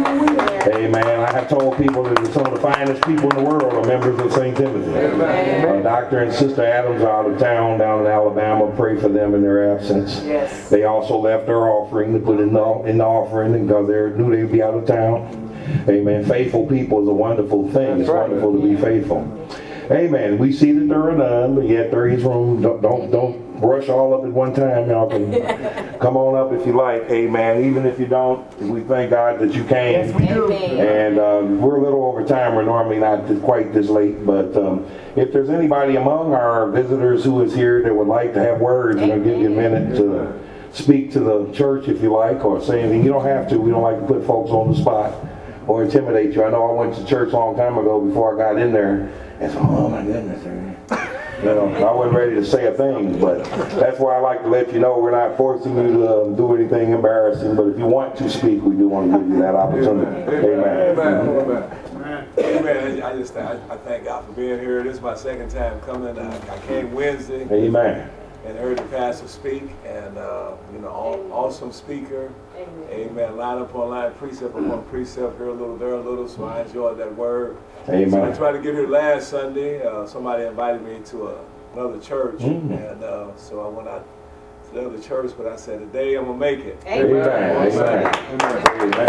Speaker 2: Amen. I have told people that some of the finest people in the world are members of Saint Timothy. Uh, Doctor and Sister Adams are out of town down in Alabama. Pray for them in their absence.
Speaker 3: Yes.
Speaker 2: They also left their offering to put in the, in the offering because they knew they'd be out of town. Amen. Faithful people is a wonderful thing. It's wonderful to be faithful. Amen. We see that there are none, but yet there is room. Don't don't, don't rush all up at one time. Y'all can come on up if you like. Amen. Even if you don't, we thank God that you came.
Speaker 3: Yes, we do.
Speaker 2: And um, we're a little over time. We're normally not this, quite this late, but um, if there's anybody among our visitors who is here that would like to have words, and I'll give you a minute to speak to the church if you like, or say anything. You don't have to. We don't like to put folks on the spot or intimidate you. I know I went to church a long time ago before I got in there. And so, oh my goodness, you know, I wasn't ready to say a thing, but that's why I like to let you know we're not forcing you to um, do anything embarrassing, but if you want to speak, we do want to give you that opportunity. Amen.
Speaker 5: Amen. Amen. Amen. I just I, I thank God for being here. This is my second time coming. I, I came Wednesday.
Speaker 2: Amen.
Speaker 5: And heard the pastor speak, and uh, you know, all, awesome speaker. Amen. Amen. Line upon line, precept upon precept, here a little, there a little. So I enjoyed that word.
Speaker 2: Amen.
Speaker 5: So I tried to get here last Sunday. Uh, somebody invited me to a, another church, mm-hmm. and uh, so I went out to the other church. But I said, today I'm gonna make it.
Speaker 2: Amen. Amen. Amen. Amen.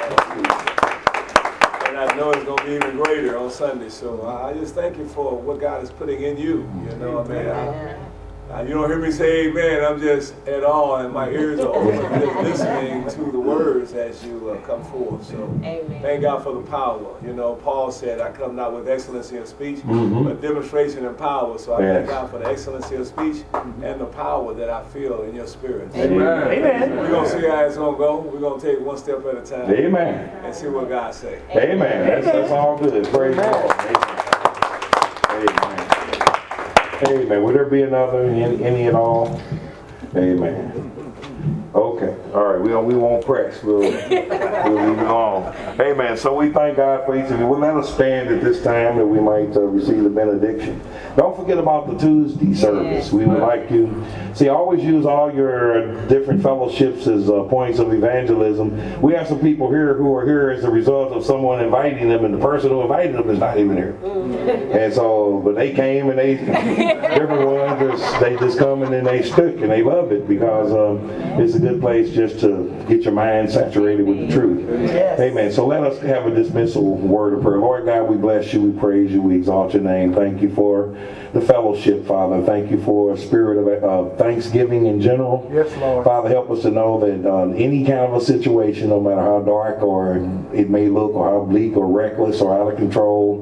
Speaker 5: And I know it's gonna be even greater on Sunday. So I just thank you for what God is putting in you. You know, I mean. I, Uh, you don't hear me say amen, I'm just at all, and my ears are open, just listening to the words as you uh, come forth. So amen. Thank God for the power. You know, Paul said, I come not with excellency of speech, mm-hmm. but demonstration and power. So I yes. thank God for the excellency of speech and the power that I feel in your spirit.
Speaker 2: Amen. Amen.
Speaker 5: We're going to see how it's going to go. We're going to take one step at a time.
Speaker 2: Amen.
Speaker 5: And see what God says.
Speaker 2: Amen. Amen. That's, that's all good. Praise God. Amen. Amen. Amen. Would there be another, any, any at all? Amen. Okay. All right. We don't, we won't press. We'll, we'll leave it alone. Amen. So we thank God for each of you. Well, let us stand at this time that we might uh, receive the benediction. Don't forget about the Tuesday service. We would like you. See, always use all your different fellowships as uh, points of evangelism. We have some people here who are here as a result of someone inviting them, and the person who invited them is not even here. And so, but they came and they, different ones, just, they just come and then they stick and they love it because um, it's a good place just to get your mind saturated with the truth. Yes. Amen. So let us have a dismissal word of prayer. Lord God, we bless you, we praise you, we exalt your name. Thank you for the fellowship, Father. Thank you for a spirit of uh, thanksgiving in general.
Speaker 3: Yes, Lord.
Speaker 2: Father, help us to know that uh, any kind of a situation, no matter how dark or it may look, or how bleak or reckless or out of control,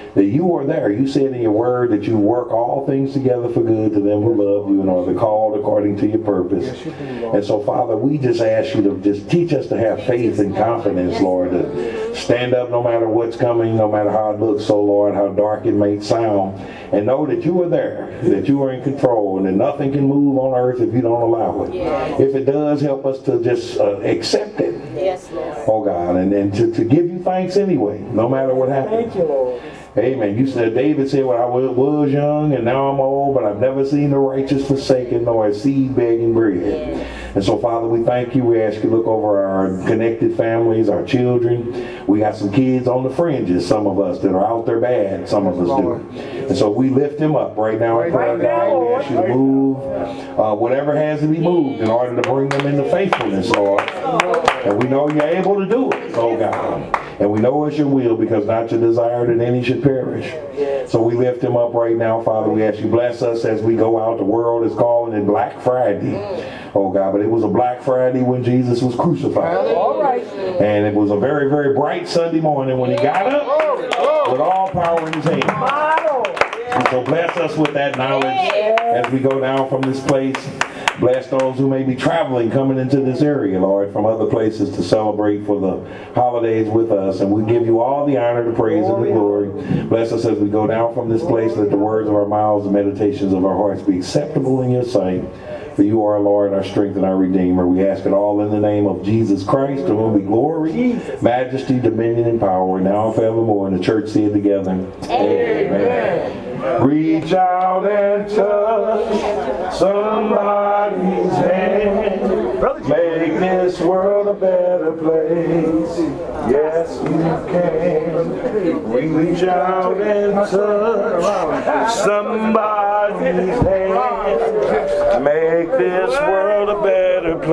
Speaker 2: that you are there. You said in your word that you work all things together for good to them who love you and are the called according to your purpose. And so, Father, we just ask you to just teach us to have faith and confidence, Lord, to stand up no matter what's coming, no matter how it looks, so Lord, how dark it may sound, and know that you are there, that you are in control, and that nothing can move on earth if you don't allow it.
Speaker 4: Yes.
Speaker 2: If it does, help us to just uh, accept it.
Speaker 4: Yes, Lord.
Speaker 2: Oh God, and, and to, to give you thanks anyway, no matter what happens.
Speaker 3: Thank you, Lord.
Speaker 2: Amen. You said, David said, well, I was young and now I'm old, but I've never seen the righteous forsaken nor a seed begging bread.
Speaker 4: Yeah.
Speaker 2: And so, Father, we thank you. We ask you to look over our connected families, our children. We got some kids on the fringes, some of us, that are out there bad. Some of us do. And so we lift them up right now in prayer, God. We ask you to move uh, whatever has to be moved in order to bring them into faithfulness, Lord. And we know you're able to do it, oh God. And we know it's your will, because not your desire that any should perish. So we lift them up right now, Father. We ask you bless us as we go out. The world is calling it Black Friday. Oh God, but it was a Black Friday when Jesus was crucified.
Speaker 3: All right.
Speaker 2: And it was a very, very bright Sunday morning when he got up with all power in his hand. And so bless us with that knowledge as we go down from this place. Bless those who may be traveling, coming into this area, Lord, from other places to celebrate for the holidays with us. And we give you all the honor, the praise, and the glory. Bless us as we go down from this place. Let the words of our mouths and meditations of our hearts be acceptable in your sight. For you are our Lord, our strength, and our Redeemer. We ask it all in the name of Jesus Christ, to whom be glory, majesty, dominion, and power, now and forevermore. And the church see it together. Amen. Amen. Reach out and touch somebody's hand. Make this world a better place. Yes, you can. Reach out and touch somebody's hand. Make this world a better place.